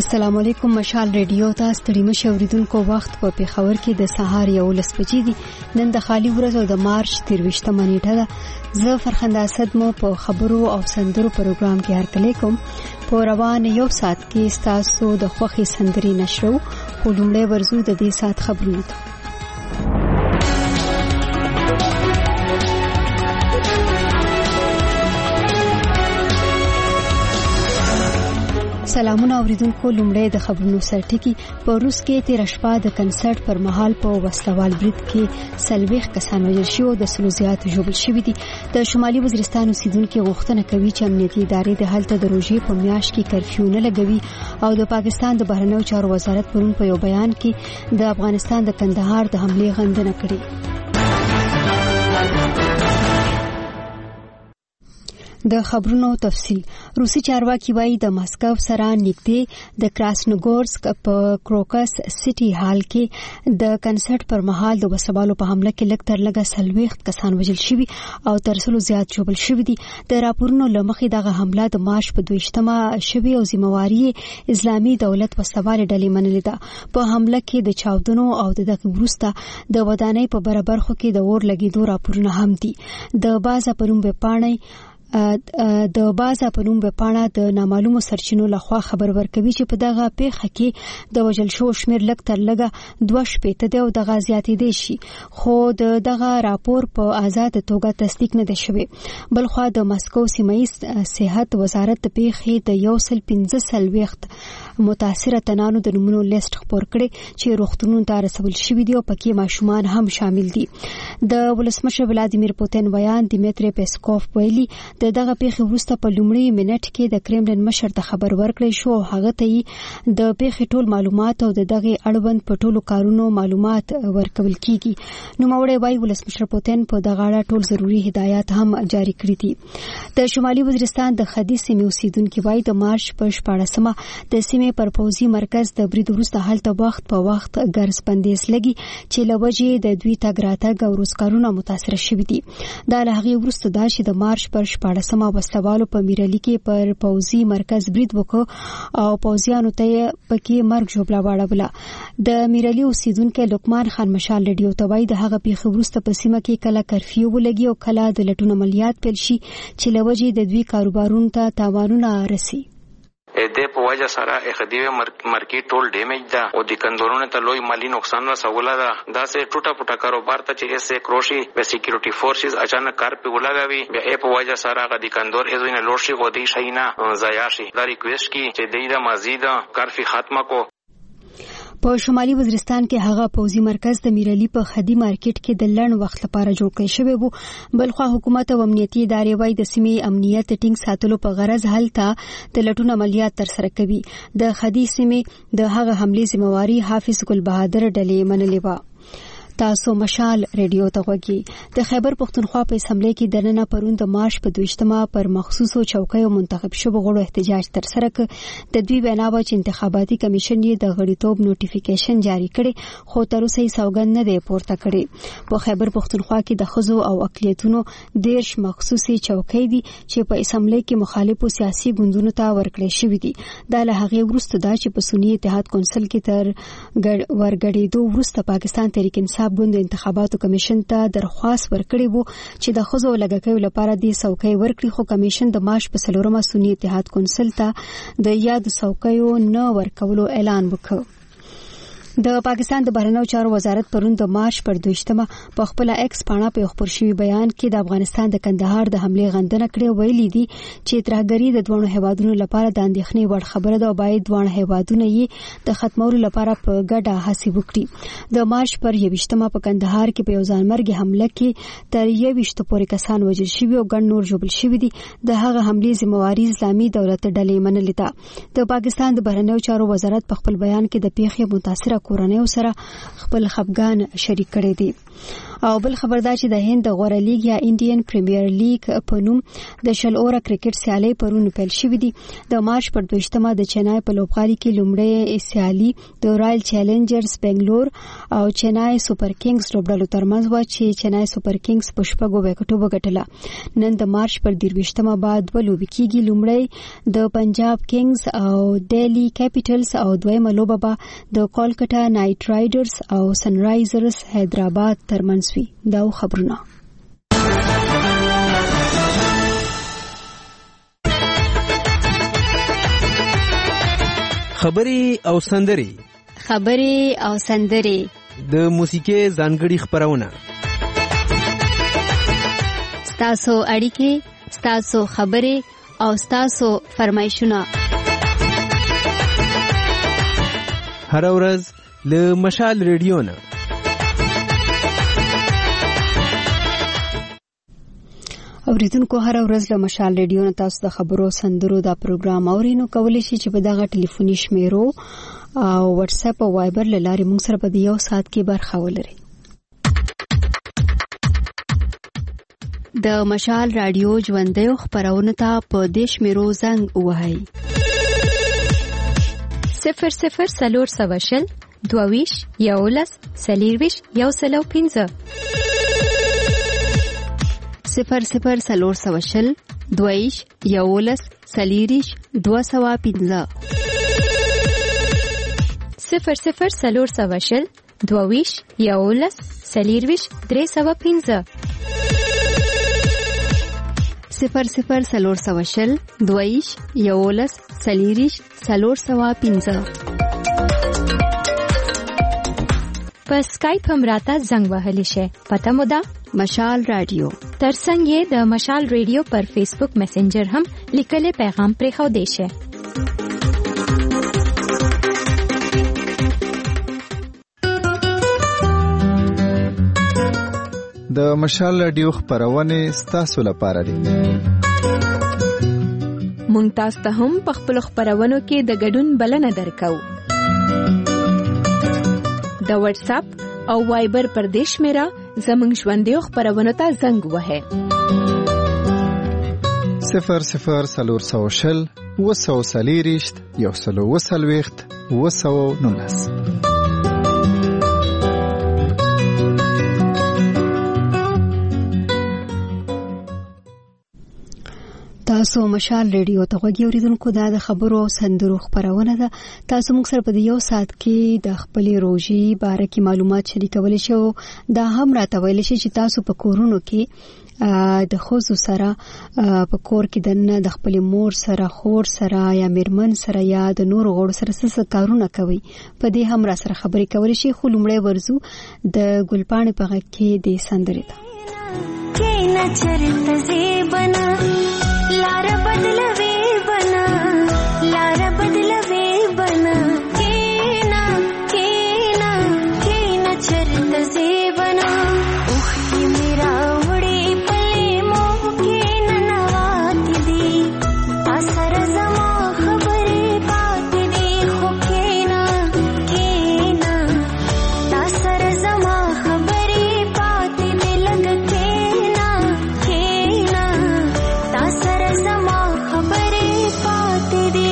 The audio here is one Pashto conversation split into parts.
السلام علیکم. مشال ریډیو ته ستړي مشه اوریدونکو وخت په پیښور کې د سهار 11 بجې دي. نن د خالی ورځ او د مارچ 23 نیټه ده. زه فرخنده اسد مو په خبرو او سندرو پروګرام کې هرکلی کوم. په روان یو ساعت کې تاسو د خوخي سندري نشرو. خو لومړی ورزو د دې ساعت خبرونه. سلامونه اوریدونکو. لومړی د خبرونو سرټکی. په روس کې تیر شپه د کنسرت پر مهال په وسلوال برید کې 40 کسان وژل شوي او د سلو زیات ژوبل شوي دي. د شمالي وزیرستان اوسیدونکو غوښتنه کوي چې امنیتي ادارې د هلته د روژې په میاشت کې کرفیو نه لګوي او د پاکستان د بهرنیو چارو وزارت پرون په یو بیان کې د افغانستان د کندهار د حملې غندنه کړې. د خبرونو تفصیل. روسي چارواکي وایي د ماسکو سره نږدې د کراسنوګورسک په کروکس سټي هال کې د کنسرت پر مهال د وسوالو په حمله کې لږ تر لږه 40 کسان وژل شوي او تر سلو زیات ژوبل شوي دي. د راپورونو لمخې دغه حمله د مارچ په 22 شوي او ذمہواری اسلامي دولت وسوال ډلې منلې ده. په حمله کې د چاودنو او دغه وروسته د ودانۍ په برابرخو کې د اور لګیدو راپورونه هم دي. د بازا پروم په پاڼه د نامعلومو سرچینو لخوا خبر ورکوي چې په دغه پیښه کې د وژل شو شمیر لږ تر لږه 2 شپېته دی او دغه زیاتېدی شي. خو دغه راپور په آزاد توګه تصدیق نه دی شوی. بلخوا د مسکو سیمایي صحت وزارت د پیښې د 115 متاثره تنانو د نمونو لیست خپور کړي چې روغتونونو ته رسول شوي دي او پکې ماشومان هم شامل دي. د ولسمشر ولادیمیر پوتین ویان دیمیتری پیسکوف ویلي دغه پیښې وروسته په لومړي منټ کې د کرملن مشر ته خبر ورکړی شو او هغه ته د پیښې ټول معلومات او دغه اړوند په ټولو کارونو معلومات ورکول کیږي. نو موري وایي ولسمشر پوتین په دغه اړه ټول ضروري هدایات هم جاری کړی دي. د شمالي وزیرستان د خدي سیمې اوسیدونکو وایي د مارچ په 14مه د سیمې پر پوزي مرکز د برید وروسته هلته وخت په وخت ګرځ بندیز لګي چې لوجې د دوی تګ راتګ او روزګارونه متاثر شوي دي. دا له هغه وروسته دا چې د مارچ پر 14مه وسلوالو په میرالي کې پر پوزي مرکز برید وکړ او پوزیانو ته پکې مرګ ژوبلا واړوله. د میرالي اوسیدونکو لقمان خان مشال ریډیو ته وایي د هغه پیښې وروسته په سیمه کې کله کرفیو ولګي او کله د لټون عملیات پیل شي چې لوجې د دوی کاروبارونو ته تاوانونه رسي. د په وجه سره اخدیوه مارکیټ ټول ډیمیج ده او د کندورونو ته لوی مالی نقصان رسوله ده. دا سه ټوټه پټه کاروبار ته چې ایسه کروشي به سکیورټي فورسز اچانک کار په ولګوي بیا په وجه سره غ د کندور ازوینه لوشي غو دی شینا زیاشي دا ریکوست کی چې د مزید کارفي ختمه کو. په شمالي وزیرستان کې هغه پوزي مرکز د میرالي په خدي مارکیټ کې د لړن وخت لپاره جوړ کړی شوی وو. بلخوا حکومت او امنیتي ادارې وايي د سیمې امنیت ټینګ ساتلو په غرض هلته د لټون عملیات ترسره کوي. د خدي سیمې د هغه حملې ذمہواری حافظ ګل بهادر ډلې منلې و. تاسو مشال ریډیو ته غوږی. د خیبر پختونخوا په اسمبلی کې د نن پرون د مارچ په 22مه پر مخصوصو چوکیو منتخب شوی غړو احتجاج تر سره ک. د دوی بناوه چې انتخاباتي کمیشن یې د غړیتوب نوټیفیکیشن جاری کړي خو تر اوسه یې سوګند نه دی پورته کړي. په خیبر پختونخوا کې د خزو او اقلیتونو 10 مخصوصي چوکۍ دي چې په اسمبلی کې مخالفو سیاسي ګوندونو ته ورکړې شوې دي. دا له هغه وروسته دا چې په سنی اتحاد کونسل کې تر ورګړېدو وروسته پاکستان تحریک انصاف ګوند انتخاباتو کمیشن ته درخواست ورکړی وو چې د خزو لګکیو لپاره د څوکۍ ورکړي خو کمیشن د مارچ په 4مه سنی اتحاد کونسل ته د یاد څوکیو نه ورکولو اعلان وکړ. د پاکستان د بهرنیو چارو وزارت پرون د مارچ پر 22مه په خپل ایکس پاڼه په خبر شوی بیان کې د افغانستان د کندهار د حملې غندنه کړې ویلي دي چې ترهګری د دوه هیوادونو لپاره د اندېښنې وړ خبره ده او باید دوه هیوادونه یې د ختمولو لپاره په ګډه هڅې وکړي. د مارچ پر 22مه په کندهار کې په یو ځانمرګي حمله کې تر 21 پورې کسان وژل شوي او ګڼ نور ژوبل شوي دي. د هغه حملې ذمہواری اسلامي دولت ډلې منلې ده. د پاکستان د بهرنیو چارو وزارت په خپل بیان کې د پیښې متاثره کورنیو سره خپل خفګان شریک کړی دی. او بل خبردار چې د هند د غوره لیګ یا انډین پریمیر لیګ په نوم د شل اوره کرکټ سیالي پرون پیل شوې دي. د مارچ پر 20مه د چنای په لوبغالي کې لومړی سیالي د رائل چیلنجرز بنگلور او چنای سپر کینګز لوبډلو ترمنځ و چې چنای سپر کینګز په شپږو وکټو وګټله. نن د مارچ پر 23مه بعد ولوب کېږي. لومړی د پنجاب کینګز او ډیلی کیپټلز او دویمه لوبه به د کولکتا نایټ رایډرز او سن رایزرز حیدرآباد ترمنځ وي. دا خبرونه خبري او سندري د موسیقي ځانګړي خبرونه ستاسو اړیکې ستاسو خبري او ستاسو فرمایشونه هر ورځ له مشال ریډیو نه. اوریدونکو هر ورځ له مشال ریډیو نه تاسو د خبرو سندرو دا پروګرام اورینو کولی شي چې په دغه ټلیفوني شمیرو او واتس اپ او وایبر لاري موږ سره په یو ساعت کې برخه ولري. د مشال رادیو ژوندۍ خبرونه ته په دیش میرو زنګ وهاي 00 22 یولس سلیرویش یو سلو 15 00 22 یولس سلیریش 215 00 22 یولس سلیرویش 315 00 22 یولس سلیریش 315 په اسکایپ هم راته زنګ وهلی شي. پته مو ده مشال رادیو. ترڅنګ یې د مشال رادیو پر فیسبوک میسنجر هم لیکلي پیغام پرې خو دی شي. د مشال رادیو خبرونه ستاسو لپاره دي. مونږ تاسو ته هم په خپل خبرونو کې د ګډون بلنه درکو. د واتس اپ او وایبر پر دیش میرا زمنګ ژوندۍ خبرونه ته زنګ وهه 00 وسلیریشت یو سلو وسلويخت وسو نونس. تاسو مشال ریډیو ته غوږی اوریدونکو دا د خبرو او سندرو خبرونه ده. تاسو موږ سره په یو ساعت کې د خپل روزي باره کې معلومات شریکول شي. دا هم راته ویل شي چې تاسو په کورونو کې د خوځو سره په کور کې دنه د خپل مور سره خور سره یا میرمن سره یا د نور غوړ سره څه کارونه کوي. په دې هم را سره خبرې کول شي. خو لومړی ورزو د ګلپاڼې په غږ کې د سندرې ته کینا چرته زیبنا لار بدلوي بنا لار بدلوي بنا کینا کینا کینا چرته زیبنا اوخ کی میرا وړي پلي مو کینا نوات دي اثر زما خبرې پات دي خو کینا کینا اثر زما خبرې پات دي لګ کینا کینا اثر زما خبرې پات دي.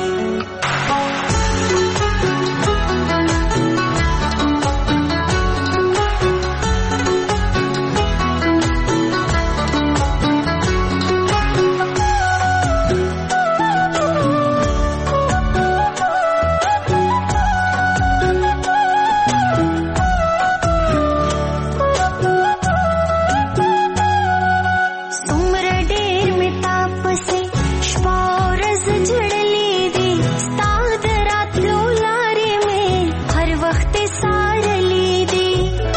څومره ډېر مې تاپسې شپه ورځ جړلې دي ستا د راتلو لارې مې هر وخت څارلې دي.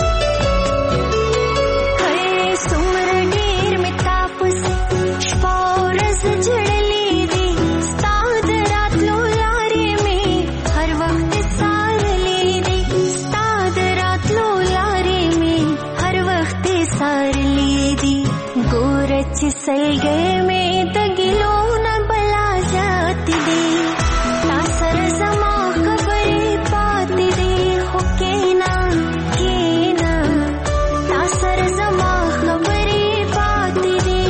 څومره ډېر مې تاپسې شپه ورځ جړلې دي ستا د راتلو لارې مې هر وخت څارلې دي ستا د راتلو لارې مې هر وخت څارلې دي. ګوره چې سلګۍ مې د ګیلو نه بلا زیاتې دي تا سره زما خبرې پاتې دي خو کینا کینا تا سر زما خبرې پاتې دي.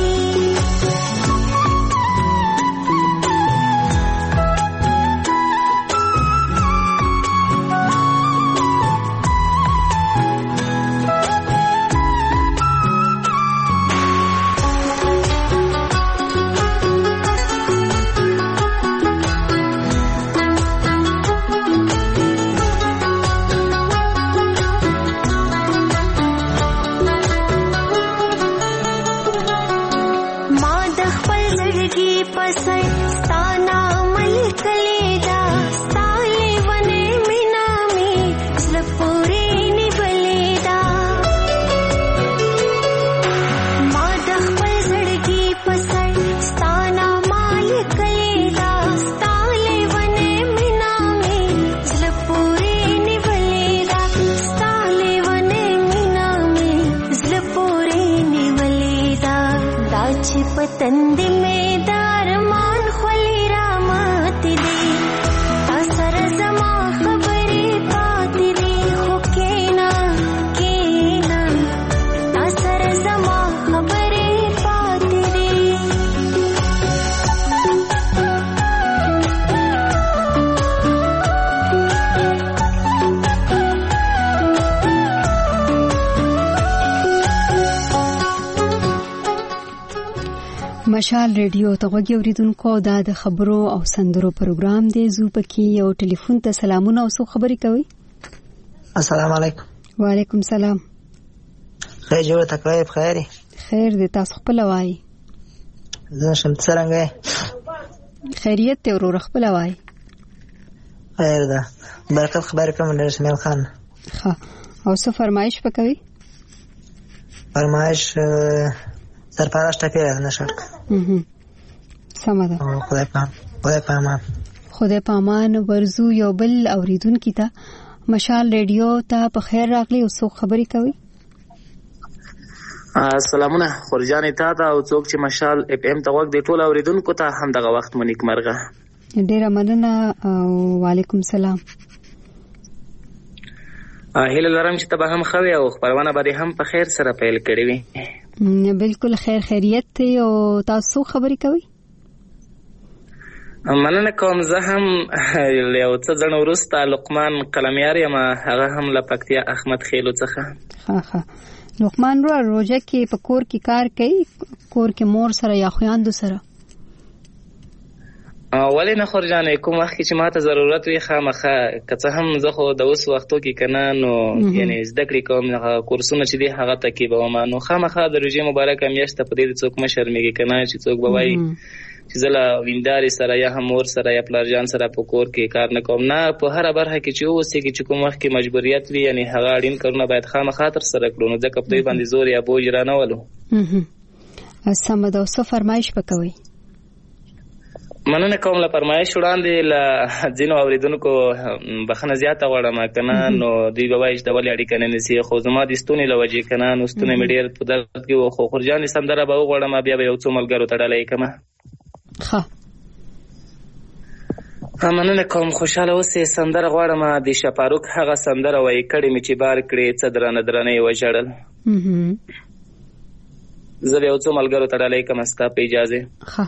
پتند میں دارمان خلی رامات دی تا سر زما خبری پاتی دی خو کینا کینا تا سر زما خبری پاتی دی. مشال ریډیو ته غوږی اوریدونکو دا د خبرو او سندرو پروګرام دی. زو پکې یو ټلیفون ته سلامونه او څو خبرې کوي. السلام علیکم. وعلیکم سلام. خیر جوړ تکای بخیر. خیر دې تاسو خپل وای. زه شم څنګه خیریت ته ورور خپل وای. خیر ده برکت خبر کوم در شمیل خان. ها او څه فرمایش وکوي. فرمایش سرپرست پیره نشرک. سمه ده. خدای پامان. خدای پامان ورزو یو بل اوریدونکو ته مشال ریډیو ته په خیر راغلی او څو خبرې کوي. سلامونه خورجانې تا ته او څوک چې مشال اف ام ته غوږ دی ټول اوریدونکو ته هم دغه وخت مو نیکمرغه. ډیره مننه او وعلیکم سلام. هیله لرم چې ته به هم ښه وې او خپرونه به دې هم په خیر سره پیل کړې وي. بالکل خیر خیریت دی او تاسو خبرې کوي. مننه کوم. زه هم یو څه ځنه وروسته لقمان قلمیار یم، هغه هم له پکتیا احمد خیلو څخه. ښه لقمان روژه کې په کور کې کار کوي، کور کې مور سره یا خویندو سره؟ ولې نه خورجانې کوم وخت کې چې ماته ضرورت وي خامخا که څه هم زه خو د اوس وختو کې که نه نو یعنې زده کړې کوم کورسونه چې دي هغه تعقیبوم نو خامخا د روژې مبارکه میاشت ته په دې څوک مه شرمېږي که نه چې څوک به وایي چې زه له ویندارې سره یا هم مور سره یا پلارجان سره په کور کې کار نه کوم. نه په هره برخه کې چې اوسېږي چې کوم وخت کې مجبوریت وي یعنې هغه اړین کارونه باید خامخا ترسره کړو نو ځکه په دوی باندې زور یا بوج را نه ولو. سمه ده. څه فرمایش به کوئ؟ مننه کوم. له فرمایش وړاندې له ځینو اورېدونکو بخښنه زیاته غواړم که نه نو دوی به وایي چې د ولې اړیکه نه نیسي خو زما د ستوني له وجې که نه نو ستونی مې ډېر په درد کې و خو خورجانې سندره به وغواړم بیا به یو څو ملګرو ته ډله یې کړمه. مننه کوم. خوشحاله اوسې. سندره غواړم د شپاروک هغه سندره وایي کړې مې چې بار کړې څه درانه درانه یې وژړل. زه به یو څو ملګرو ته ډله یې کړم ستا په اجازې.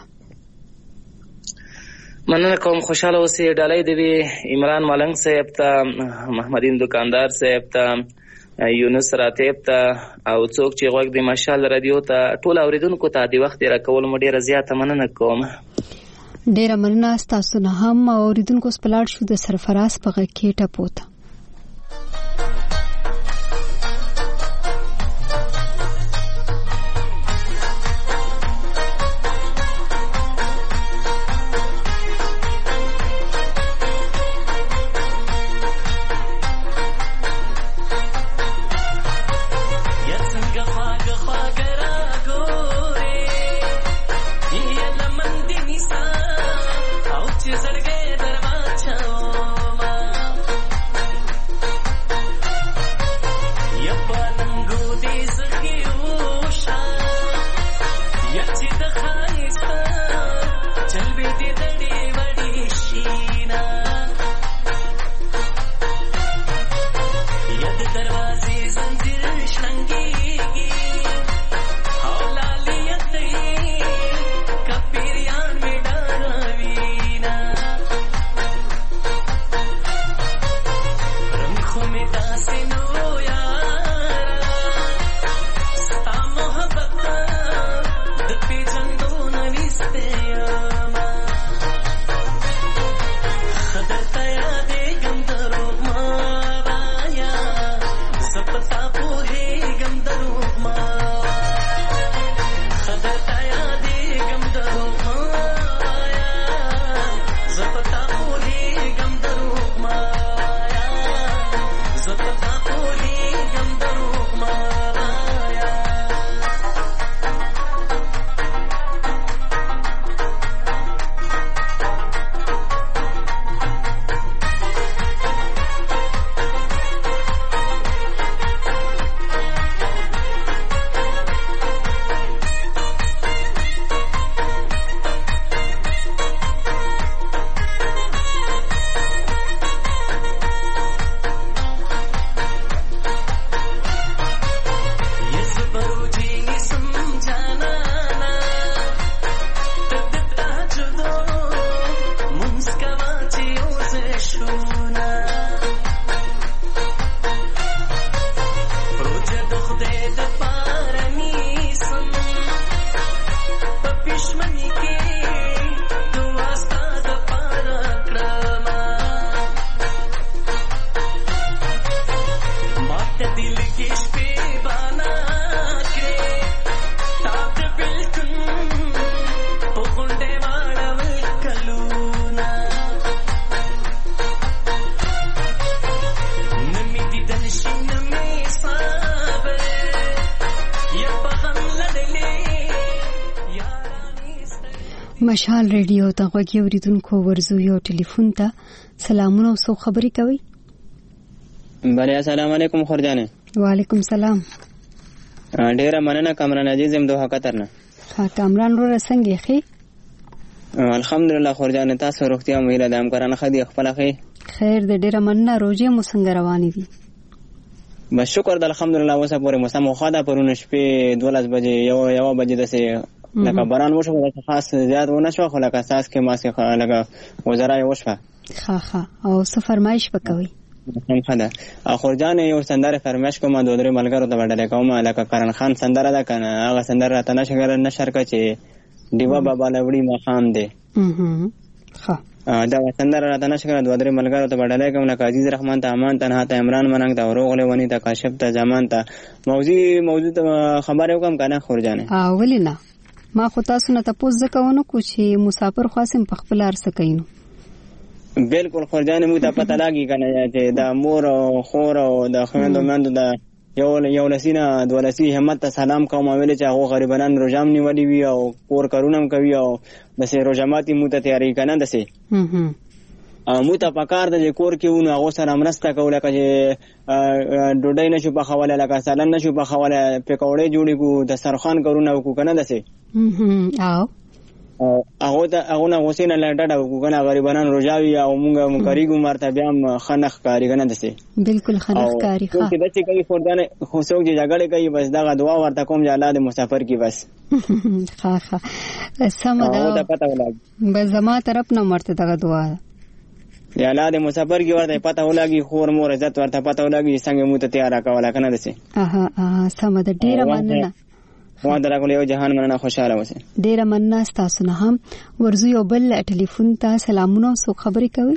مننه کوم. خوشحاله اوسې. ډالۍ دې وي عمران ملنګ صاحب ته، محمدین دکاندار صاحب ته، یونس راتیب ته او څوک چې غوږ دی مشال رادیو ته ټول اوریدونکو ته د وخت راکول مو ډیره زیاته مننه کوم. ډیره مننه تاسو نه هم اوریدونکو سپلاړ شو د سرفراز په غږ کې ټپوته. مشال ریډیو ته غوږی اوریدونکو ورزو یو ټلیفون ته سلامونه او سو خبري کوي. بله السلام علیکم خورجانه. وعلیکم سلام. ډیره مننه کامران عزیز زم دوه قطر نه. ها کامران ور څنګه خې؟ الحمدلله خورجانه تاسو روغتیا مهیله د امکارانه خدي خپل خې. خیر د ډیره مننه روزي مو څنګه روانې دي؟ بس شکر د الحمدلله اوسه پورې موسم خو دا پرونه شپې 12 بجې یو بجې دسه لکه باران وشو د خاص زیات ونه شو خو لکه اساس کې ماسه لکه وزرای وشو. ها او څه فرمایش وکوي؟ خدا خورجان یو سندره فرمایش کوم د درې ملګرو ته وړاندې کوم لکه کرن خان سندره ده کنه هغه سندره ته نشر کا چې دیوا بابا لوړی مقام دی. دا سندره ته نشر د درې ملګرو ته وړاندې کوم لکه عزیز رحمان ته امان تنها ته عمران مننګ ته وروغله ونی ته کاشف ته زمان ته موضوع ته خبره وکم کنه خورجان. ولینا ما خو تاسو نه تاسو ځکهونه کو چې مسافر خاصم په خپل ارسه کینو. بالکل خورجان مو ته پته لاګي کنه چې د مور او خور او د خويندو مندو د یو لسینه دولسی همت ته سلام کوم ویل چې هغه غریبانان روزام نیولې وي او کور کارونه کوي او د سه روزاماتي مو ته تیاری کنه دسه مو ته پکار د کور کې ونه هغه سره مرسته کوله چې ډوډۍ نشو په خواله لکه سالن نشو په خواله پکوړې جوړې کو د سرخان کارونه کو کنه دسه هغه نه حسین الله ډاډه وګڼه غریبانان روزاوي او موږ کاریګو مرتبه هم خنخ کاری کنه دسه بالکل خنخ کاری ښه چې دڅ کوي فردانه خو څوک چې جګړه کوي بس دا دعا ورته کوم چې الله دې مسافر کی بس ښه سم دا پته ولګي بس زما طرف نه مرته دا دعا یا الله دې مسافر کی ورته پته ولګي خور مور عزت ورته پته ولګي څنګه مو ته تیار راکواله کنه دسه سم دا ډیره مننه ما درغله یو جهان مننه خوشاله اوسه. ډیره مننه تاسو نه هم ورزو یو بل ټلیفون ته سلامونه سو خبري کوي.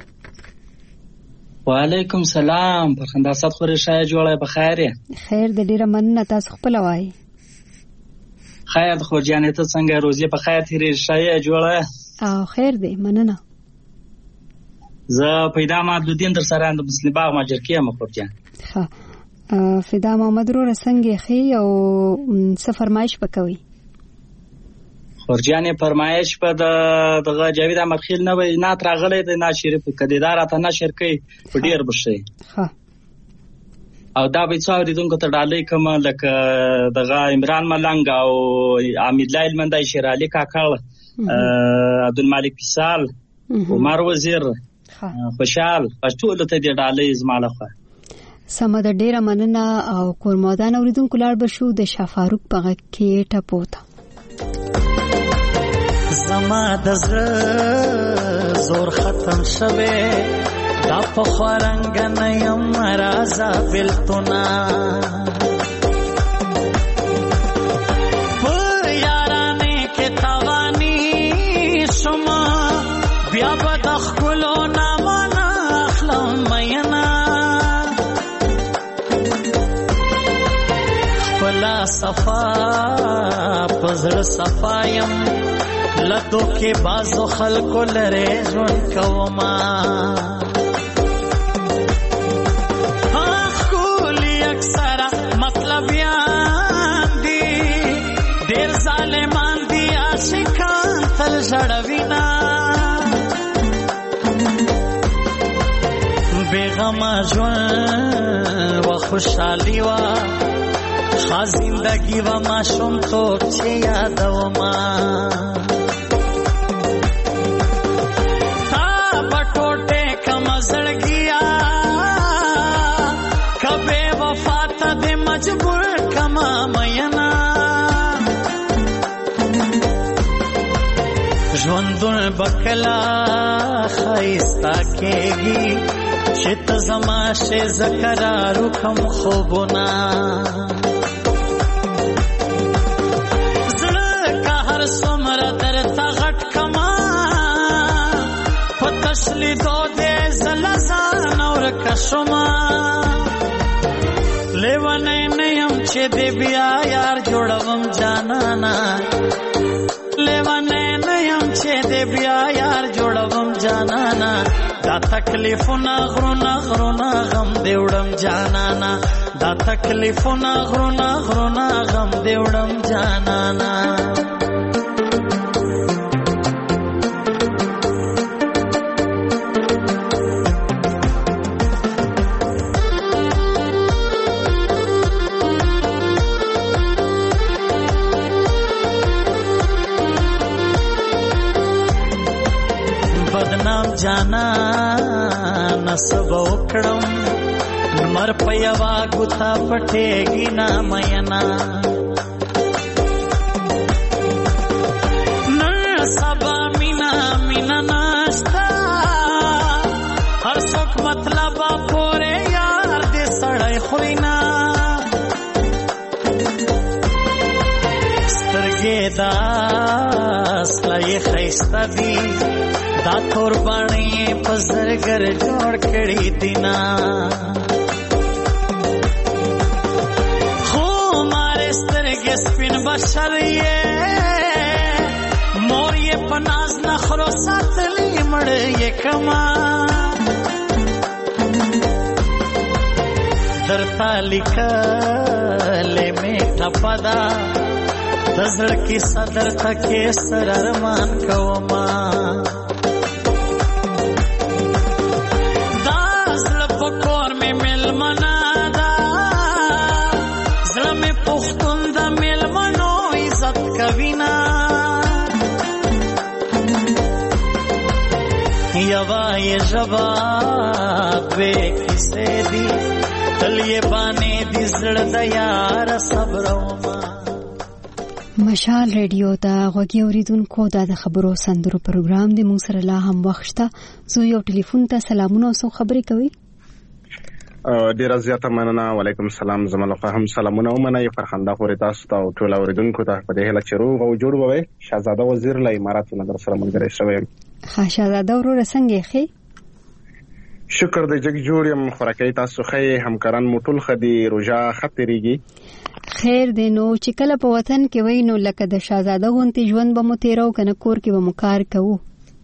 وعلیکم سلام په خندا صد خوري شای جوړه په خیر. خیر د ډیره مننه تاسو خپل وای. خیر خو جانې ته څنګه روزي په خیر تیرې شای جوړه؟ او خیر دی مننه. زه پیدا محمدالدین در سره د مسلم باغ ماجر کې م خورجان. ها فدا محمد رو رسنګ خي او څه فرمایش وکوي؟ خورجان فرمایش په دغه جاوید احمد خیل نه وي نه ترغلې د ناشر په کدیدار ته نشر کوي په ډیر بشي. ها او دا به څاوري دونکو ته ډالې کوم لکه دغه عمران ملنګ او حمید لایل مندای شیر علي کاکړ عبدالمالک فیصل عمر وزیر خوشحال ټول ته دې ډالې زماله خو سم د ډیره مننه او کورمادان اوریدونکو لار بشو د شافاروق پغه کې ټپوتا زما د زور ختم شوه دا په خورنګ نه یم رازا بلتنا پر یارانه کې توانی شما بیا به د خلو نامه اخلم مینا بلا صفا پزړ صفایم لدو کې بازو خلکو لره ژوند کوما اخولی اکثر مطلب یان دی ډیر ظالمان دی عاشقان تل ژړوینا بیغما ژوند و خوشحالی وا خا زندگی و ما شم تو چه یادو ما تا بٹوٹے کم زڑگیا کبے وفات دے مجبور کما مینا ژوندون بکلا خیستا کېږي چې ته زما شه زکرارو کم خوبونه پتشلی دو دے زلزان اور کشما لیوانے نیم چے دے بیا یار جوڑوم جانانا لیوانے نیم چے دے بیا یار جوڑوم جانانا دا تکلیفونا غرونا غرونا غم دیوڑم جانانا دا تکلیفونا غرونا غرونا غم دیوڑم جانانا جانا نسب وکړم مر په یوا ګوتا پټېږي نا مینا نن سبا مینا مینا ناشتا هر څوک مطلب پورې یار دې سړی خوینا سترګې دا سلای خیستا دی دا تور باڼې په زرګر جوړ کړي دینا خو ماره سترګې سپین بشر یې مور یې په ناز نخرو ساتلې مړ یې کما درته لیکلې مې ټپدا دزړ کې صدر تکې سر ارمان کوما دا زړه پکور مې ملمنا دا زړه مې پښتون د ملمنو عزت کوینا یوا یې جواب وې کیسه دی تل یې باندې دې زړه د یار صبر وما مشال ریډیو ته غوږی اوریدونکو دا د خبرو سندرو پروګرام دی موږ سره لا هم وخت شته زه یو ټلیفون ته سلامونه او خبرې کوي ډیره زیاته مننه وعلیکم السلام زموږ له هم سلامونه ومنه فرخنده خوري تاسو ته ټول اوریدونکو ته په دې هله چې روغ او جوړ ووي شهزاده وزیر له اماراتو نظر سره ملګری شوی ښه شهزاده ورور څنګه ښه شکر دې جګ جوړ یم خوراکي تاسو ښه همکاران مو ټول خدي روژه خطرېږي خیر دی نو چې کله په وطن کې وای نو لکه د شاهزاده غونتی ژوند به مو تیرو کنه کور کې به مو کار کوو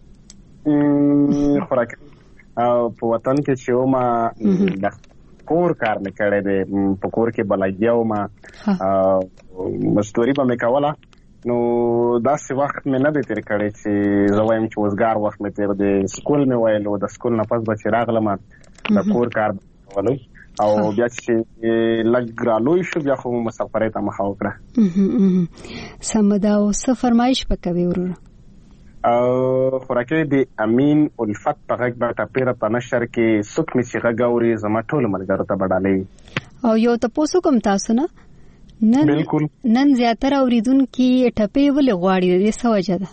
خوراک په وطن کې چې ما د کور کار نه کړی دی په کور کې بلګیاو ما مستوري به مې کوله نو داسې وخت مې نه دی تیر کړی چې زه وایم چې وزګار وخت مې تیر دی سکول مې ویلو د سکول نه پس به چې راغلم د کور کار کولو او بیا چې لږ رالوی شو بیا خو مسافرۍ ته مخه وکړه سمدا او څه فرمایش پکوي وروره خوراکي د امین الفت په غږ به ټپېره په نشر کې څوک مې چې غږ اوري زما ټولو ملګرو ته به ډالۍ او یو تپوسو کوم تاسو نه نن زیاتره اوریدونکي ټپې ولې غواړي د دې څه وجه ده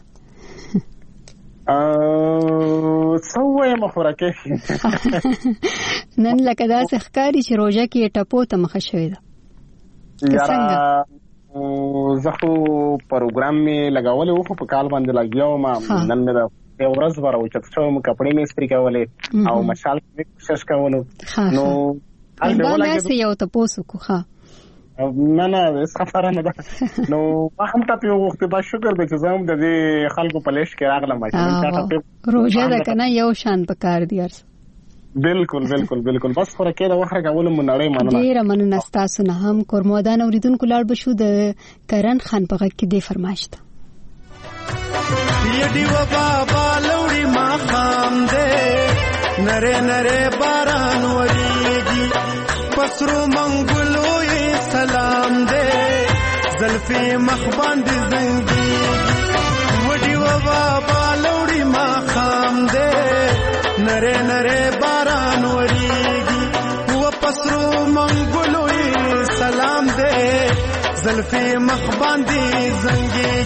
څه وایم خوراکي نن لکه داسې ښکاري چې روژه کې ټپو ته مخه شوې ده یاره زه خو پروګرام مې لګولی و خو په کال باندې لګیا وم نن مې د یو ورځ به راوچت شوم کپړې مې استري کولې او مشال مې کوشش کولو نو دا داسې یو تپوس وکړو ښه نه خبره نه ده نو ما هم ته په وخت به شکر به چې زم د دې خلکو په لیش کې راغلم چې روژه ده کنه یو شان پکار دی ارس بالکل بس خوراکي د وخت راغولم منړې مننه ډیره مننه تاسو نه هم کورمودان اوریدونکو لاړ بشو د کرن خان په غږ کې دی فرمایشت یډي و بابا لوري ما خام دې نره باران وریږي پسرو منګلو سلام دے زلفی مخ باندې زنګي وډي و بابا لوري ما خام دے نره باران وریږي و پسرو منګلو سلام دے زلفی مخ باندې زنګي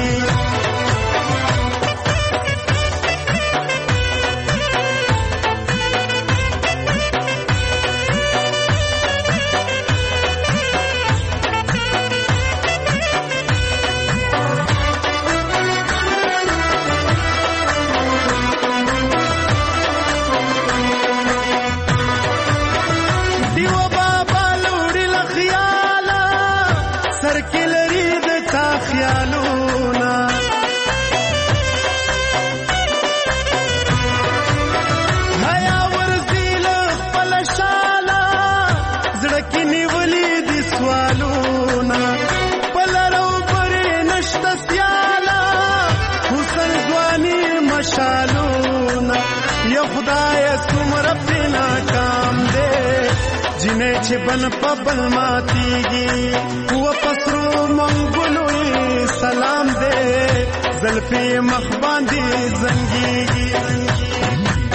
چې بن پبل ماتيږي و پسرو منګلو سلام دې زلفي مخ باندې زنګيږي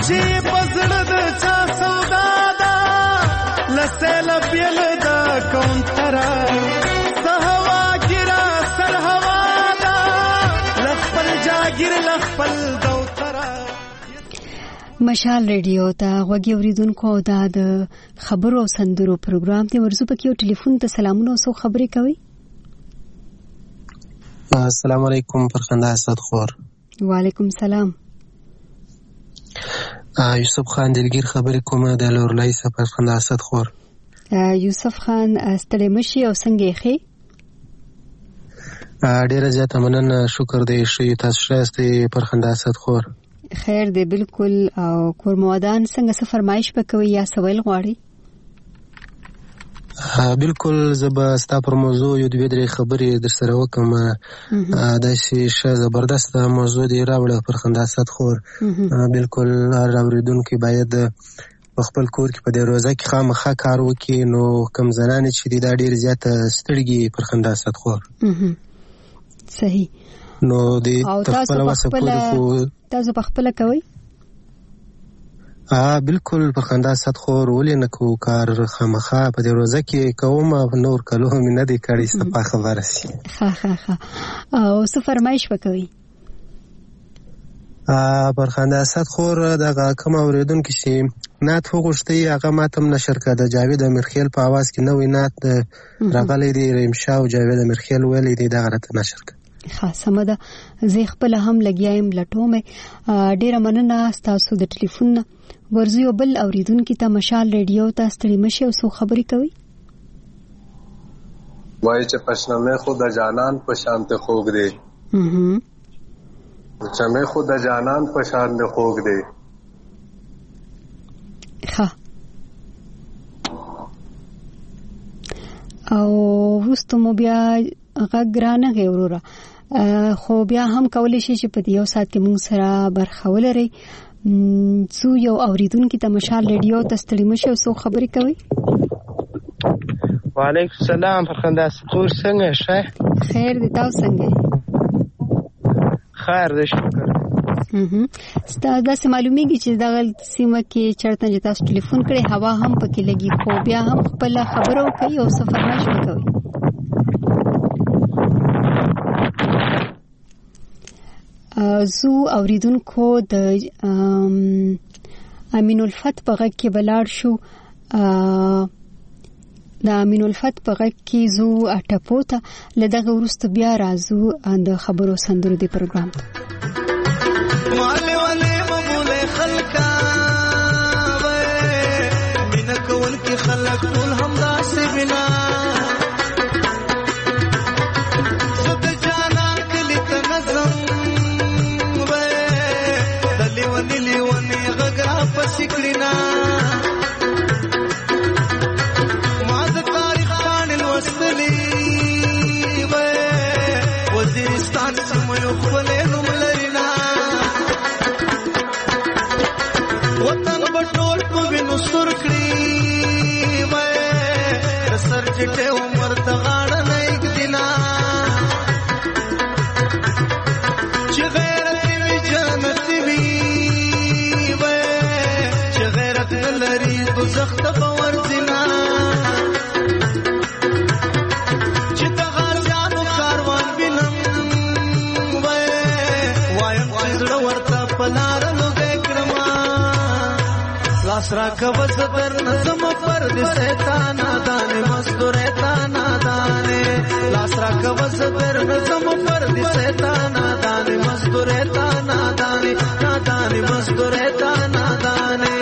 چې پزړه د چا سودا دا لسل بیل دا کونترا سهوا ګرا سر هوا دا لخپل جاګیر لخپل دوترا. مشال ریډیو ته غوږی اوریدونکو دا د خبرو او سندرو پروګرام دی. ورزو پکې یو ټلیفون ته سلامونه او سو خبرې کوي. السلام علیکم فرخنده اسد خور. وعلیکم سلام. یوسف خان دلگیر خبرې کومه د لورلای څخه فرخنده اسد خور. یوسف خان ستړي مشي او څنګه یې خې؟ ډیره زیاته مننه، شکر دی ښه تاسو ښه یاستئ فرخنده اسد خور؟ خیر دی بالکل. او کور موادان څنګه څه فرمایش پکوي یا سوال غواړي؟ بالکل زه به ستا پر موضوع یو دوه درې خبرې در سره وکم. داسې ښه زبردست موضوع دی راوړه فرخنده اسد خور. بالکل هر اورېدونکی باید په خپل کور کې په دې روزه کې خامخا کار وکړي. نو کم زنانې چې دي دا ډېر زیاته ستړي فرخنده اسد خور. صحیح. نو د خپل وسه پورې خو تاسو په خپل کوي؟ بالکل فرخنده اسد خور ولې نه کوو کار خامخا په دې روزه کې کوم. نور کلو مې نه دی کړی صفا خبره سي. ښه او څه فرمایش وکوي؟ فرخنده اسد خور دغه کوم اوریدونکو چې نعت وغوښتي هغه ماته هم نشر کړه. د جاوید امیرخیل په اواز کې نوې نعت راغلی دی، رحیم شاه او جاوید امیرخیل ویلی دی، دغه راته نشر کړه. سمه ده. زه خپل هم لګیایم لټوم. ډیره مننه تاسو د ټلیفون. ورزو یو بل اوریدونکو ته مشال ریډیو ته ستړي مشي او څو خبرې کوي. وای چې پښنمه خو د جانان په شان ته خوګ دی. چمه خو د جانان په شان ته خوګ دی. ښه. او وروسته مو بیا غږرانه غوړه خو بیا هم کولای شي چې په یو سات کې موږ سره برخه ولري. څو یو اوریدونکو ته مشال ریډیو ته ستړي مشه او څو خبرې کوي. وعلیکم السلام فرخنده خور څنګه شه؟ خیر دی، تاسو څنګه؟ خیر دی شکر. ستاسو داسې معلومیږي چې دغه سیمه کې چرته چې تاسو ټلیفون کړي هوا هم پکې لګي، خو بیا هم خپل خبرو کوي او څه فرمایش کوي. زو اوریدونکو د امین الفت په غږ کې بلار شو. د امین الفت په غږ کې زو اټپو ته لدغه ورسته بیا راځو د خبرو سندرو دی پروګرام ته. ماله والے مبوله خلکا وې مینا کول کې خلک ټول همدا سي بنا سد جانا کلی تنظم لیونی غگا پسکڑینا ماز تاریخ تان الوستلی وزیرستان سمیو خبلے نملرینا وطن بطول پوینو سرکڑی سر جٹے عمر تغاڑ نیک دینا چی غیرتی وی جانتی وی لري دوزخ ته ورځنا چې د غازیانو کاروان بینم وایم چې زړه ورته پلار لږه کړما لاس راکوه زبر نظم پر د شیطان دانه مزدورې تا نادانه لاس راکوه زبر نظم پر د شیطان دانه مزدورې تا نادانه نادانه مزدورې تا نادانه.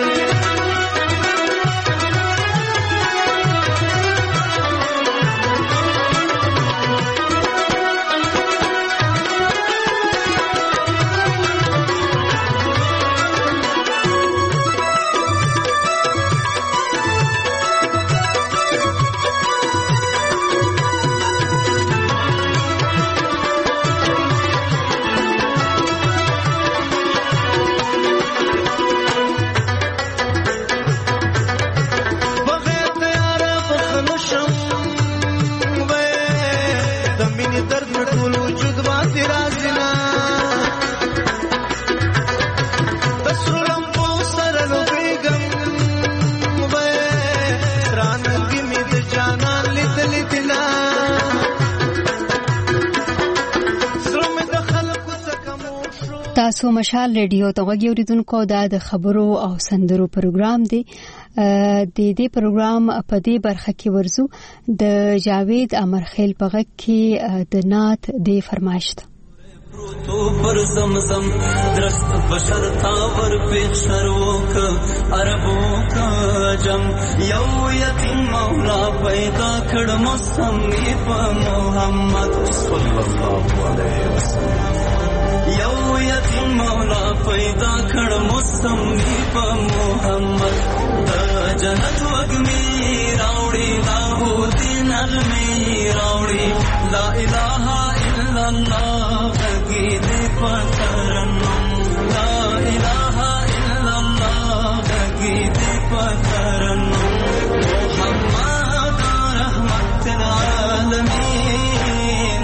تاسو مشال ریډیو ته غوږی اوریدونکو د خبرو او سندرو پروګرام دی. د دې پروګرام په دې برخه کې ورزو د جاوید امرخیل په غږ کې د نعت د فرمایش ته تو پر زمزم درست بشر تاور پیخ شروک عربوں کا جم یو یتیم مولا پیدا کړ موسمی په محمد صلی الله علیه وسلم یو یتیم مولا پیدا کړ موسمی په محمد د جنت وګمی راوړي لاهو دین نغمه راوړي لا اله الا الله دې پترنم لا اله الا الله دې پترنم محمد رحمت العالمین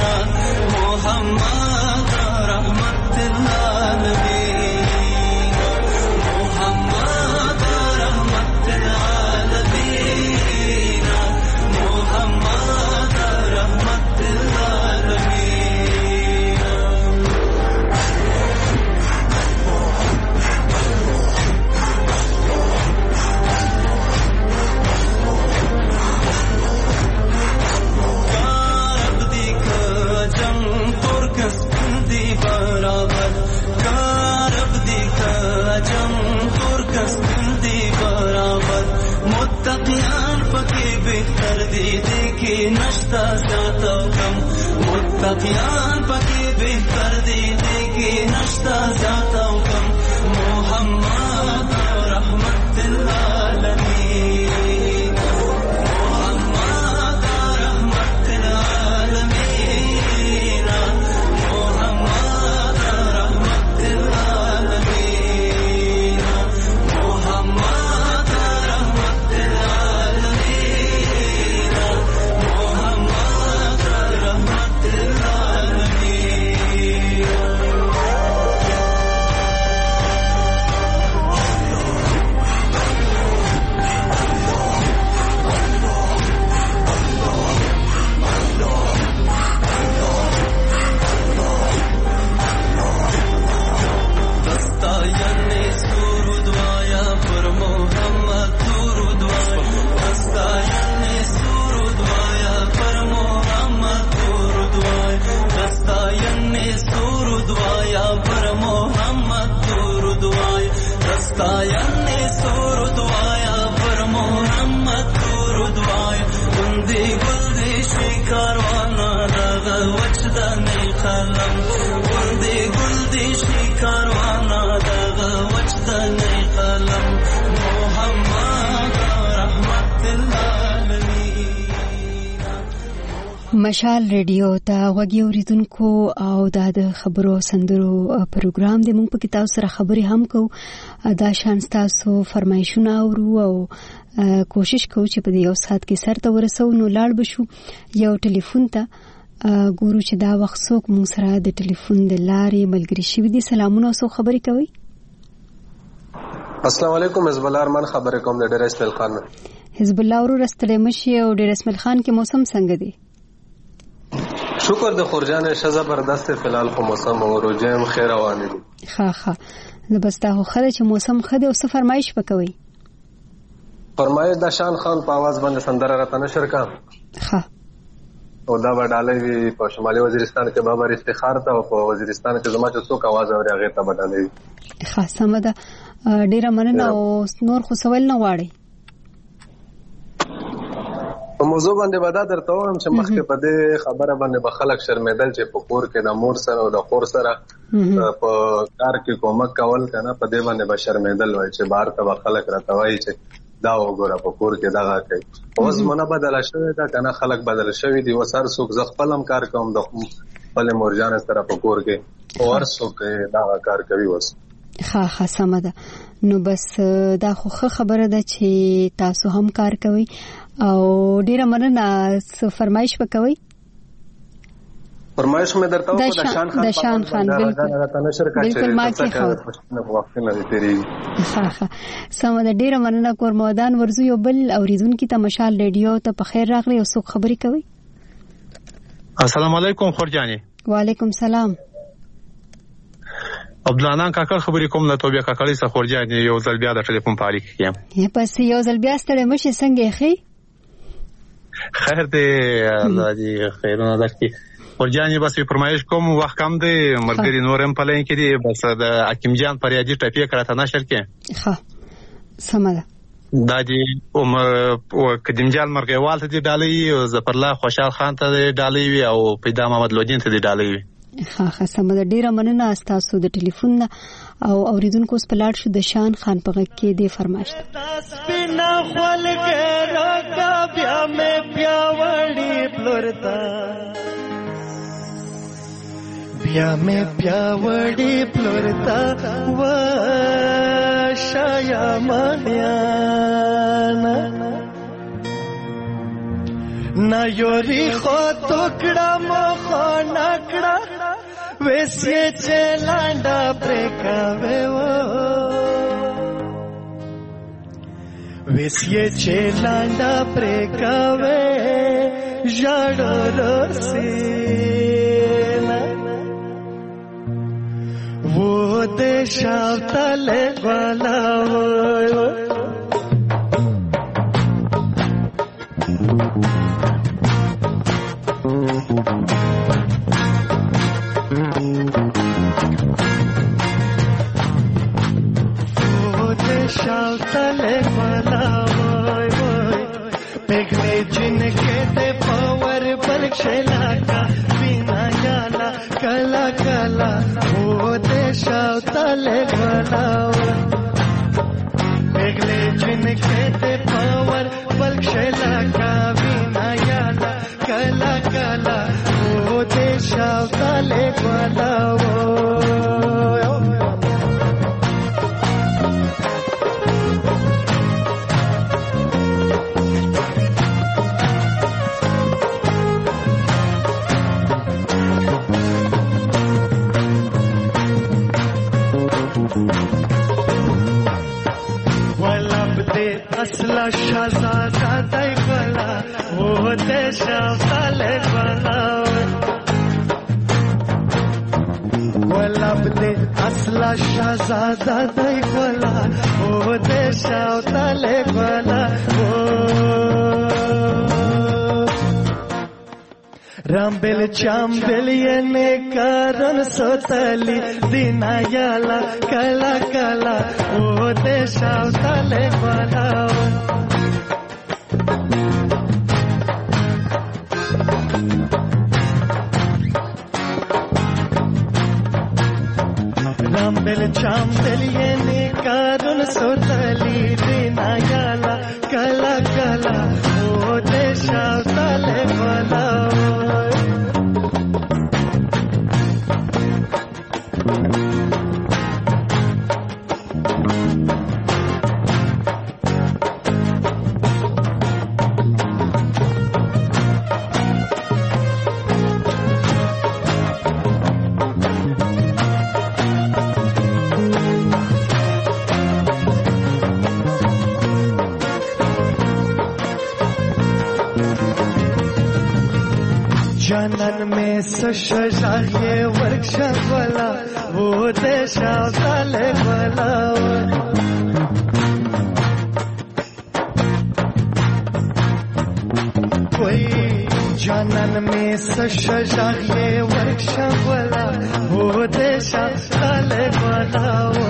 محمد رحمت العالمین محمد رحمت العالمین محمد رحمت متقیان پکې بهتر دي کې نشتا زیاته کم متقیان پکې بهتر دي کې نشتا زیاته کم محمد رحمت العالمین محمد رحمت العالمین محمد رحمت العالمین محمد مشال ریډیو ته غوږی اوریدونکو او د خبرو سندرو پروګرام د مونږ په کتاب سره خبرې هم کوو دا شان تاسو فرمایشونه اورو او کوشش کوو چې په دې یو ساعت کې سره ورسو نو لاړ بشو یو ټلیفون ته ګورو چې دا وخت څوک مونږ سره د ټلیفون د لارې ملګری شوی دي. سلامونه او خبرې کوي. السلام علیکم حزب الله ارمان خبرې کوم د ډیر اسمل خان. حزب الله ورو رستړې مشي او ډیر اسمل خان کې موسم څنګه دی؟ شکر د خورجان شه زبردست فلال خو موسم او روجم خیر روانه دي. ها بس دا خو چې موسم خده او څه فرمایش وکوي. فرمایش د شان خان په आवाज باندې سندره راته نشر کا. ها او دا وډالې په شمالي وزیرستان کې بابر استخار ته او په وزیرستان کې زما چې څوک आवाज اوري هغه ته وډالې. خاصه مده ډیره مننه او نور خو سوال نه واړی. په موضوع باندې ودا درته وایم چې مخکې په دې خبره باندې به خلک شرمېدل چې په کور کې د مور سره او د خور سره په کار کې کومک کول کنه په دې باندې به شرمېدل وای چې بهر ته خلک راته وایي چې دا وګوره په کور کې دغه کوي. اوس مونږ بدل شوی دا کنه خلک بدل شوی دي وسر څوک ز خپلم کار کوم د خپل مورجان سره په کور کې او هر څوک دا کار کوي وس. ها سمده نو بس دا خو خبره ده چې تاسو هم کار کوي او ډیره مننه. فرمایش وکوي. فرمایش مې درته وکړه د شان خان بالکل ما کې خو سمه ډیره مننه کورمودان ورزو یو بل اوریدونکو ته مشال ریډیو ته په خیر راغلی او څوک خبرې کوي. السلام علیکم خورجانی. وعلیکم سلام. عبدالحنان کاکړ خبرې کوم له توبې کاکړې څخه خورجان یو ځل بیا د ټلیفون په اړیکه کې یم. پس یو ځل بیا ستړی مشې څنګه یې ښې؟ خیر دی الله دې خیرونه درکړي. خورجان بس فرمایش کوم وخت کم دی ملګري نور هم په لین کې دي بس د حکیم جان فریادي ټپې کړه ته نشر کې. ښه سمه ده. دا دې قدیم جان مرغیوال ته دې ډالۍ ظفرالله خوشحال خان ته دې ډالۍ وي او پیدا محمد لودین ته دې ډالۍ وي. ښه سمه ده. ډیره مننه ستاسو د ټلیفون نه او اوریدونکو اوس په لاړ شو د شان خان په غږ کې دې فرمایش ده. سپینا خپل ګرا کا بیا مې پیاوړی پلورتا بیا مې پیاوړی پلورتا و شایا مانیانا نا یوري خو ټوکړه مخه نکړه وېسې چې لانډا پرکاوي وېسې چې لانډا پرکاوي ژړ رسینا वो देशा तले वाला वो देशा तले वाला पिघले जिनके ते पावर बलक्षला का बिना याला कला कला वो देशा तले बनाओ पिघले जिनके ते पावर बलक्षला का बिना याला कला कला वो देशा तले बनाओ असला शहजादा दैवला वो देशा तले वाला वलब दे असला शहजादा दैवला वो देशा तले वाला रामबेल चांबेल ये ने कारण सोतली दिना याला कला कला वो देशा तले वाला रामबेल चांबेल ये ने कारण सोतली दिना याला कला कला वो देशा तले वाला जनन में सशजाए वर्कशॉप वाला वो देशा तले वाला कोई जनन में सशजाए वर्कशॉप वाला वो देशा तले वाला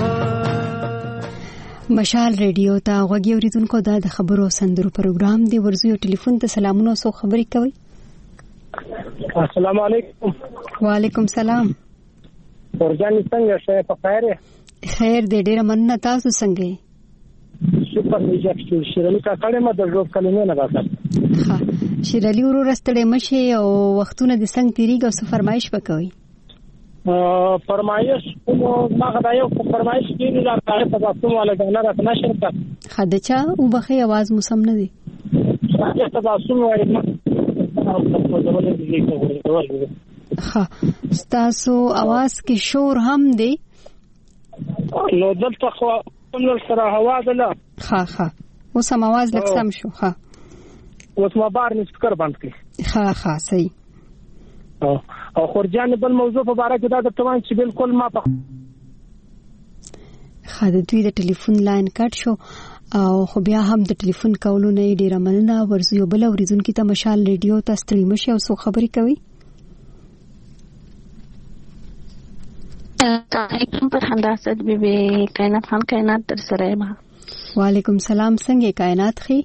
مشال ریډیو ته غوږی اوریدونکو دا د خبرو سندرو پروګرام دی. ورزو ټلیفون ته سلامونه سو خبرې کوي. السلام علیکم. وعلیکم سلام. ورجان څنګه شه په خیر؟ خیر دې ډیره مننه. تاسو څنګه؟ سپر میجک شیرالي کا کړه ما د روب کلمه نه راځم. ها شیرالي ورو رستړې مشه او وختونه د څنګه تیریږي او څه فرمایش وکوي؟ فرمایش نو ما غواړم یو فرمایش کینې لا کار په تاسو والا غاڼه راتنه شرکت خدچا او بخې आवाज موسم نه دی. تاسو وایم ها ستاسو आवाज کې شور هم دی. نو دلته خو کومل سره هوا ده. ها اوس هم आवाज لږ سم شو. ها اوس ما بار نه سپیکر بند کړ. ها صحیح. او خورجان بل موضوع په اړه کې دا د توان چې بالکل ما په خاله دوی د ټلیفون لاین کټ شو او خو بیا هم د ټلیفون کولو نه ډیره مننه. ورزو یو بل اوریدونکو ته مشال ریډیو ته ستړي مشي او څو خبرې کوي. فرخنده اسد بیبي کائنات خان کائنات در سره ما. وعلیکم سلام. څنګه کائنات خي؟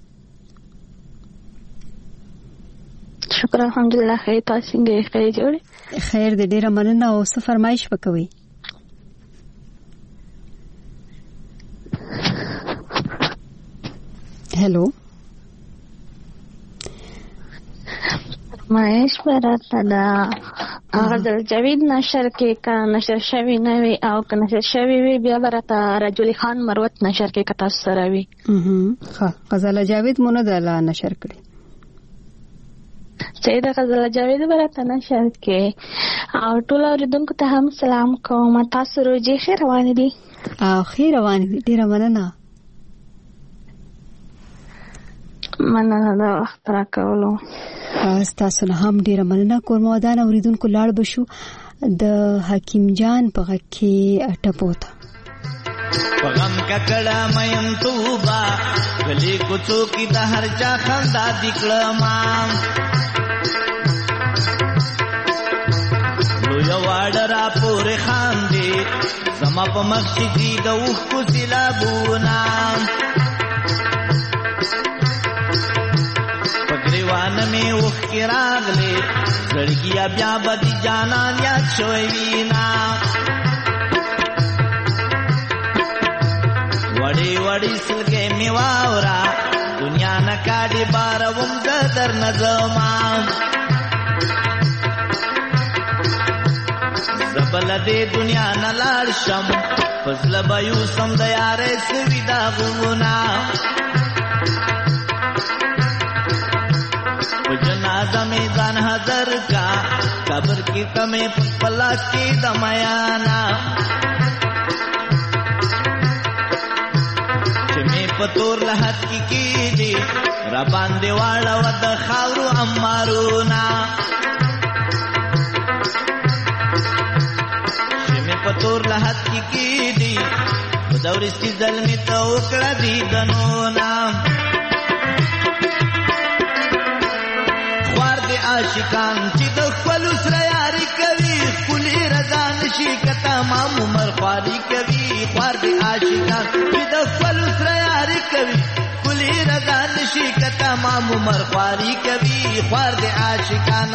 شکر الحمدلله. خیر تاسو څنګه خیر جوړ؟ خیر دې ډیره مننه او څه فرمایش وکوي. هلو فرمایش براته دا غزل جاوید نشر کې کا نشر شوی نه وي او که نشر شوی وي بیا براته رجل خان مروت نشر کې کتا سره وي. ها غزل جاوید مونږ د لا نشر کړی چې دا غزل جاوید براته نشر کې او ټول اوریدونکو ته هم سلام کوم. تاسو روزي خیر روان دي؟ او خیر روان دي. ډیره مننه. مننه دا وخت راکولو. تاسو نه هم ډیره مننه کوم. ودان اوریدونکو لاړ بشو د حکیم جان په غږ کې ټپوتا پغم ککړه مېم توبا کلی کوڅو کې د هر چا خندا دکړما لو یو اډرا پورې خاندې زما په مسجد د اوخ کو سیلابونا پګریوان می اوخ کې راغلې زړګیا بیا بدی جانان یا شوي وینا وړي وړي سلګې می واورا دنیا نکاډي باروم د در نظما زبل دې دنیا نلار شم فضل بيو سم د یارې سویدا غونا جنازه میں ځان حاضر کا قبر کی تمه پلا کی دمیانا چې می پتور لحد کی دی را باندې واړه ود خاورو امارونا چې می پتور لحد کی دی دورستی ظلمی تو کړه دی دنونا عاشقان چې د خپل سره یاري کوي کلی رضا نشي کته مام عمر خواري کوي خوار دي عاشقان چې د خپل سره یاري کوي کلی رضا نشي کته مام عمر خواري کوي خوار دي عاشقان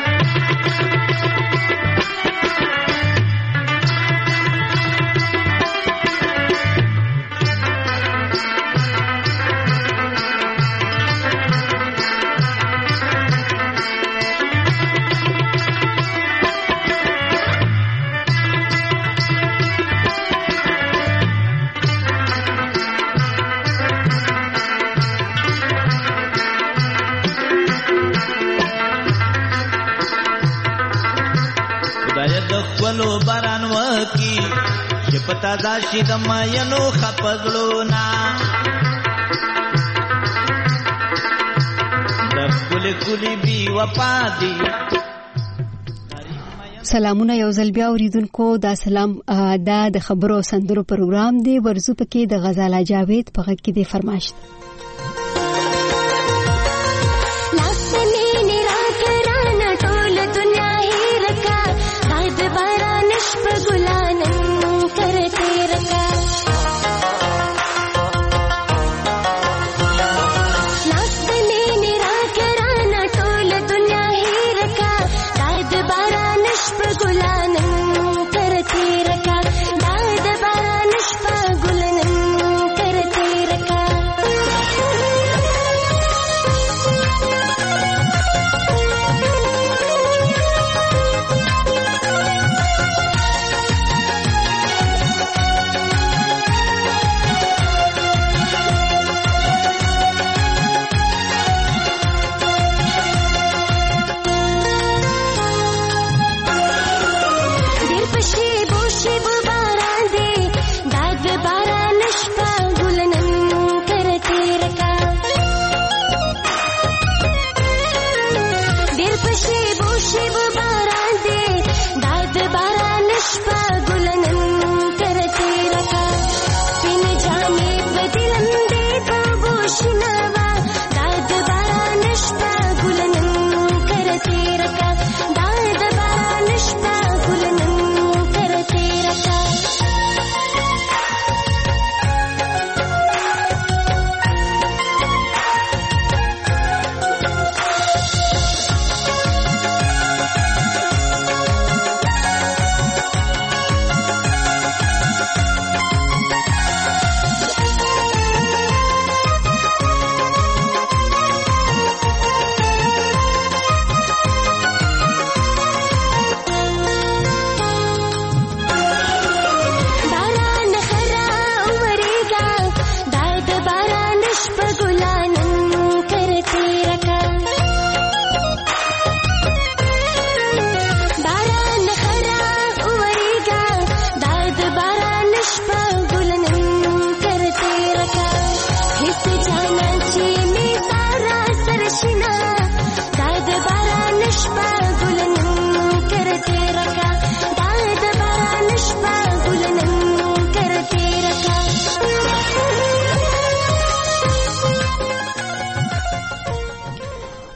ولو باران وکی چې پتا دا شي د ماینو خپګلونا د کلی کلی بي وفا دي. سلامونه یو ځل بیا اوریدونکو. دا سلام دا د خبرو سندرو پروګرام دی. ورزو پکې د غزاله جاوید په غږ کې دی فرمایش.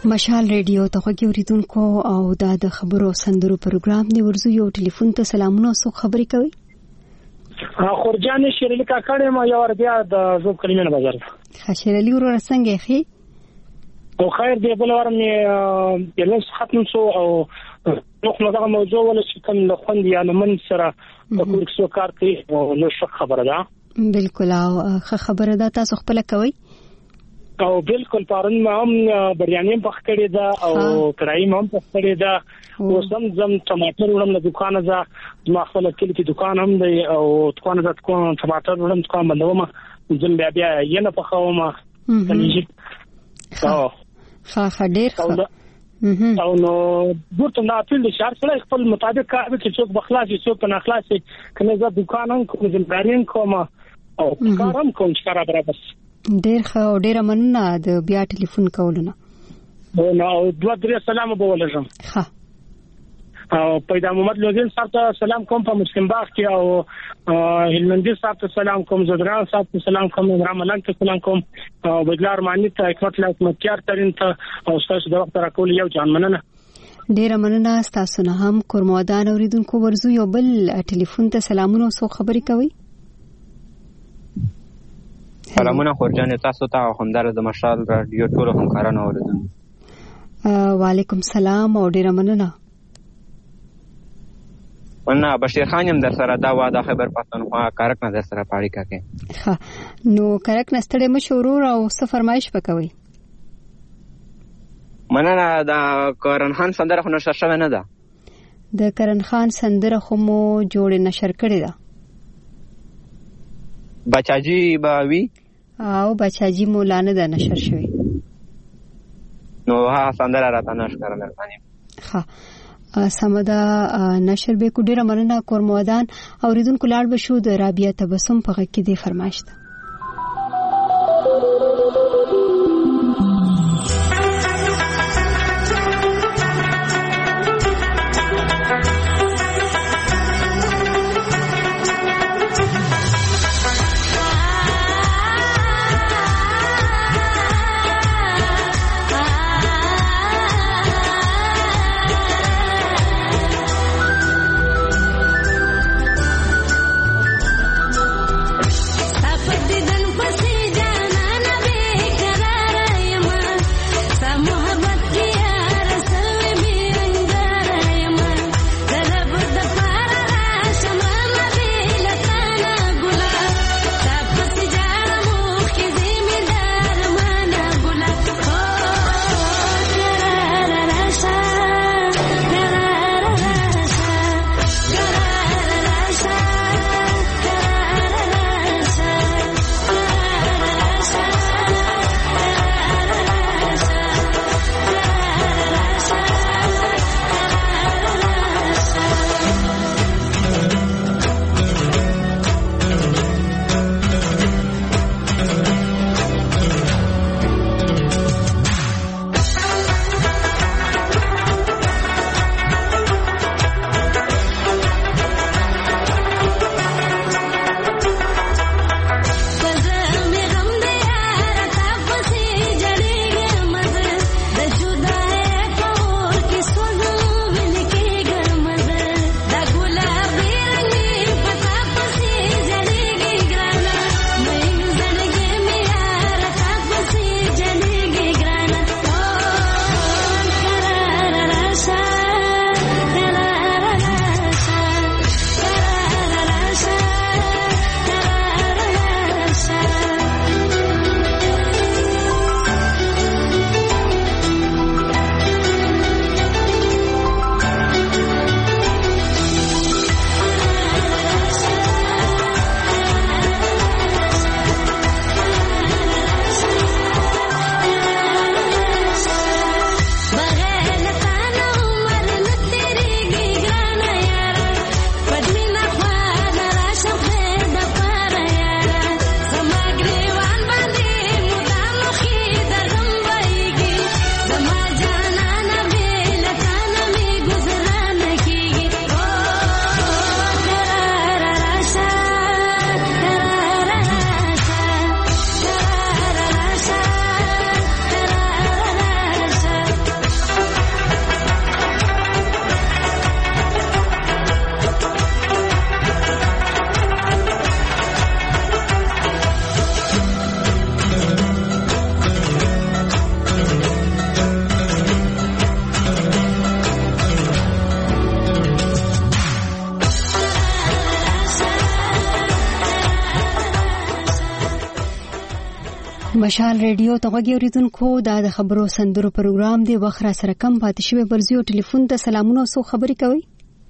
مشال ریډیو ته غوږی اوریدونکو او د خبرو سندرو پروګرام دی. ورزو یو ټلیفون ته سلامونه او خبرې کوي. خورجان شیرلی کاکړې ما یو ور بیا د زوب کلمې نه بازار. شیرلی ورور څنګه خې؟ او خیر دی بل ور مې یلس ختم شو او نو دا موضوع ولا چې کوم له خوند یا من سره په کورکسو کار کوي او نو خبره ده. بالکل او خبره ده تاسو خپل کوي. او بالکل پرون ما هم بریانیم پخ کړی دا او کړای هم پخ کړی دا او سم زم ټماټر وړم له دکان ځه ما خپل کلی کې دکان هم دی او دکان ځه کوم ټماټر وړم کوم بلوم زم بیا ینه پخوم کنيږي او ډېر او نو ګورته دا ټول شهر سره خپل مطابق کار به څوک بخلاصي څوک نه خلاصي کنه زه دکان هم کوم زمبارین کوم او کارم کوم چې کار برابر. ډېر ښه او ډېر مننه د بیا ټلیفون کولونه. نو دوه درې سلام به ولرم. ها او پیدا محمد لوزین صاحب ته سلام کوم په مسلم باغ کې او هلمندي صاحب ته سلام کوم زدران صاحب ته سلام کوم رحمان ته سلام کوم او بدلار مانی ته حکمت الله مکیار ترين ته او تاسو د وخت راکول یو ځان مننه. ډېر مننه تاسو نه هم کورمودان اوریدونکو. ورزو یو بل ټلیفون ته سلامونه او خبرې کوي. سلامونه خورجان تاسو ته او همدار د مشال رادیو ټول همکارانو اوریدونکو. وعلیکم سلام او ډیر مننه. ونه بشیر خان هم در سره دا واده خبر پښتونخوا کارک نه در سره پاړی کاکه. ها نو کارک نستړې مشورور او څه فرمایش وکوي. مننه دا کرن خان سندره خو نشر شوه نه ده. د کرن خان سندره خو مو جوړ نشر کړی ده. بچاجي باوی او بچاجي مولانا ده نشر شوی. نو ها سندره راته نشر مهرباني. ها سمدا نشر به کو ډیره مننه کورمودان اوریدونکو لاړ بشو د رابعه تبسم په غږ کې دی فرمایش ده. सब مشال ریډیو ته غوږی اوریدونکو د خبرو سندرو پروګرام دی. وخت را سره کم پاتې شوی، برزیو ټلیفون ته سلامونه او سو خبرې کوي.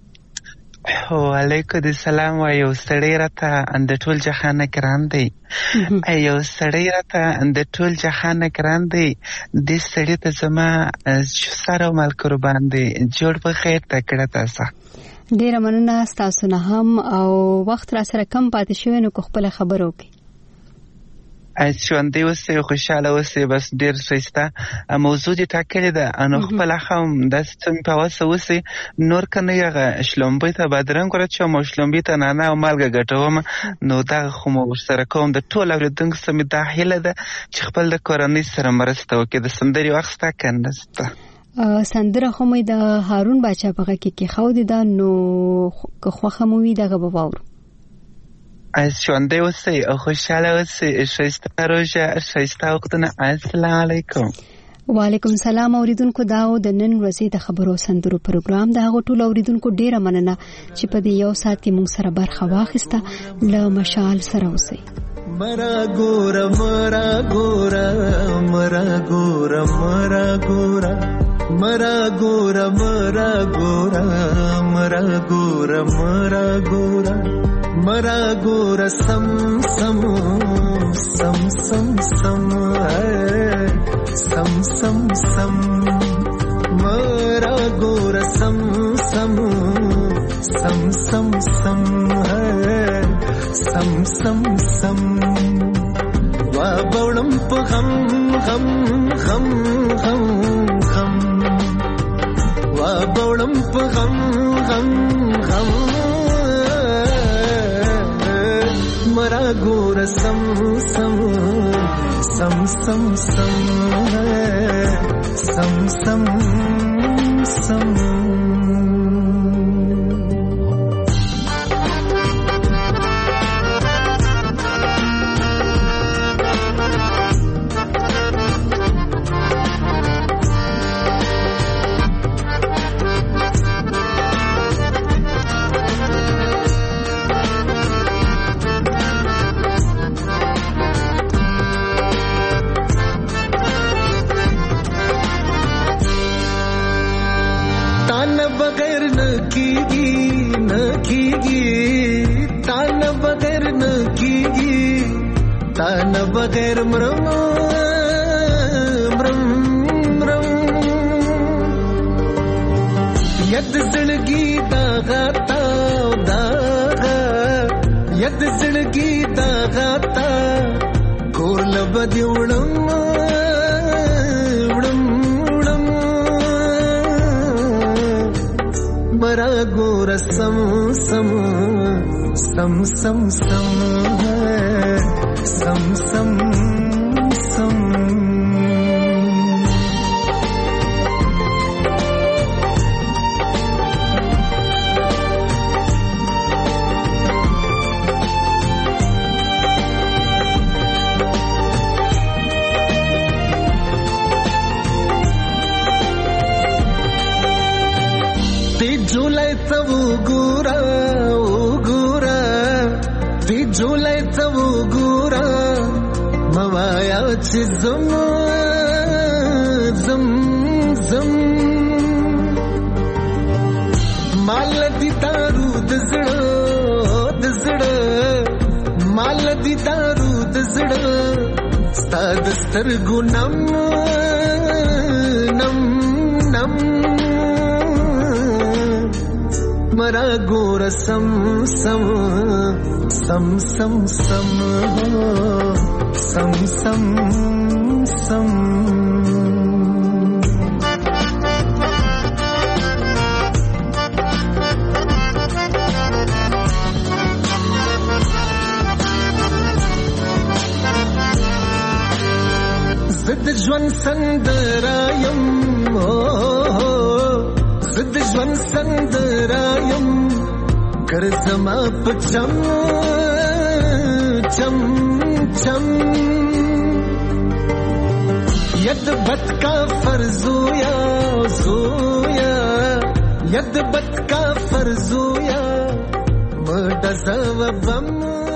وعلیکم السلام. یو سړی راته د ټول جهان ګران دی. یو سړی راته د ټول جهان ګران دی. د سړی ته زما سره او مال قربان دی. جوړ په خیر تکړه تاسو. ډیره مننه تاسو نه هم، او وخت را سره کم پاتې شوی نو خپل خبرو کوي. ژوندی اوسئ، خوشحاله اوسئ، بس ډېر ښایسته موضوع دې ټاکلې ده. نو خپله هم داسې څه مې په وسه اوسئ، نور که نه هغه شلومبۍ ته بادرنګ ورچوم او شلومبۍ ته نعناع او مالګه ګټوم، نو دغه خو مو ورسره کوم. د ټول اورېدونکو څخه مې دا هیله ده چې خپل د کورنۍ سره مرسته وکړي. د سندرې وخت شته که نشته؟ سندره خو مې د هارون باچا په غږ کې کېښودې ده، نو که خوښه مو وي دغه به واورو. ژوندی اوسئ او خوشحاله اوسئ. ښایسته روژه، ښایسته وختونه. السلام علیکم. وعلیکم السلام. اوریدونکو دا د نن ورځې د خبرو سندرو پروګرام د هغو ټولو اوریدونکو ډیره مننه چې په دې یو ساعت کې موږ سره برخه واخیسته. له مشال سره اوسئ. مرا ګوره مرا ګوره مرا ګوره مرا ګوره مرا ګوره مرا ګوره مرا ګوره مرا ګوره مرا ګوره سم سم سم سم سم سم سم سم مرا ګوره سم سم سم سم سم سم سم سم وا بوړم په غم غم غم غم غم وا بوړم په غم غم غم مرا ګور سم سم سم سم سم سم سم سم बगैर मरम मरम मरम यद जिंदगी दागाता दागा यद जिंदगी दागाता गोर लबदी उड़म उड़म उड़म मरा गोर सम सम सम सम सम सम सम सम ती जुलाई तव गुरा ओ गुरा ती जुलाई तव गुरा मवाया zam zam zam mal di daru dzda mal di daru dzda stad stargu nam nam nam mara gora sam sam sam sam sam sam sam sam zid jwan sandarayam zid jwan sandarayam kar zama pacham cham cham यद बत का फर्जोया जोया यद बत का फर्जोया मदज़ व बम